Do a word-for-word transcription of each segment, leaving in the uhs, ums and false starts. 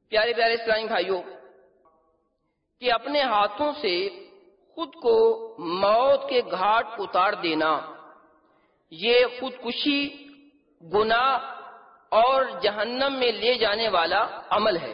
پیارے پیارے اسلامی بھائیوں، کہ اپنے ہاتھوں سے خود کو موت کے گھاٹ اتار دینا یہ خودکشی، گناہ اور جہنم میں لے جانے والا عمل ہے۔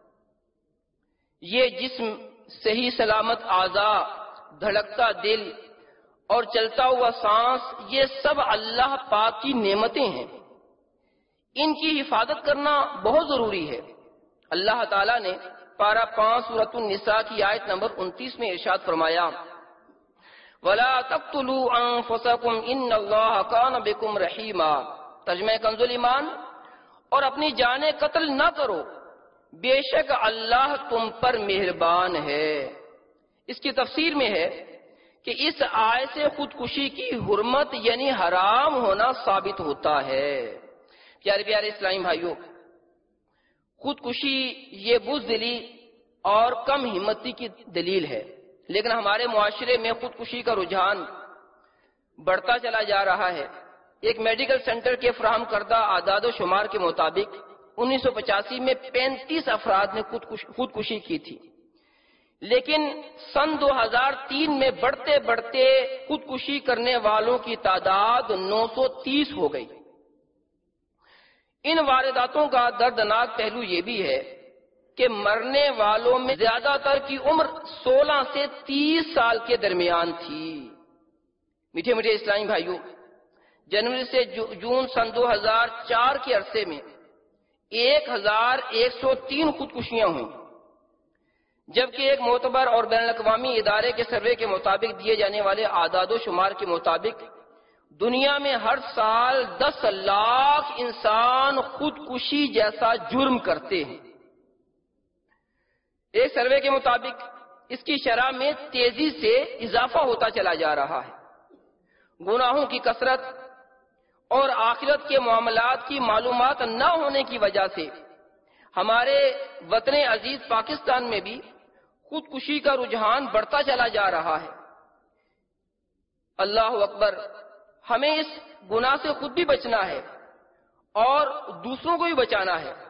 یہ جسم، صحیح سلامت اعضاء، دھڑکتا دل اور چلتا ہوا سانس، یہ سب اللہ پاک کی نعمتیں ہیں، ان کی حفاظت کرنا بہت ضروری ہے۔ اللہ تعالیٰ نے پارہ پانچ سورۃ النساء کی آیت نمبر انتیس میں ارشاد فرمایا، وَلَا تَقْتُلُوا أَنفُسَكُمْ إِنَّ اللَّهَ كَانَ بِكُمْ رَحِيمًا۔ ترجمہ کنز ایمان، اور اپنی جانیں قتل نہ کرو، بے شک اللہ تم پر مہربان ہے۔ اس کی تفسیر میں ہے کہ اس آیت سے خودکشی کی حرمت یعنی حرام ہونا ثابت ہوتا ہے۔ پیارے پیارے اسلامی بھائیوں، خودکشی یہ بزدلی اور کم ہمتی کی دلیل ہے، لیکن ہمارے معاشرے میں خودکشی کا رجحان بڑھتا چلا جا رہا ہے۔ ایک میڈیکل سینٹر کے فراہم کردہ اعداد و شمار کے مطابق انیس سو پچاسی میں پینتیس افراد نے خودکشی کی تھی، لیکن سن دو ہزار تین میں بڑھتے بڑھتے خودکشی کرنے والوں کی تعداد نو سو تیس ہو گئی۔ ان وارداتوں کا دردناک پہلو یہ بھی ہے کہ مرنے والوں میں زیادہ تر کی عمر سولہ سے تیس سال کے درمیان تھی۔ میٹھے میٹھے اسلامی بھائیوں، جنوری سے جون سن دو ہزار چار کے عرصے میں ایک ہزار ایک سو تین خودکشیاں ہوئیں، جبکہ ایک معتبر اور بین الاقوامی ادارے کے سروے کے مطابق دیے جانے والے اعداد و شمار کے مطابق دنیا میں ہر سال دس لاکھ انسان خودکشی جیسا جرم کرتے ہیں۔ ایک سروے کے مطابق اس کی شرح میں تیزی سے اضافہ ہوتا چلا جا رہا ہے۔ گناہوں کی کثرت اور آخرت کے معاملات کی معلومات نہ ہونے کی وجہ سے ہمارے وطن عزیز پاکستان میں بھی خودکشی کا رجحان بڑھتا چلا جا رہا ہے۔ اللہ اکبر، ہمیں اس گناہ سے خود بھی بچنا ہے اور دوسروں کو بھی بچانا ہے۔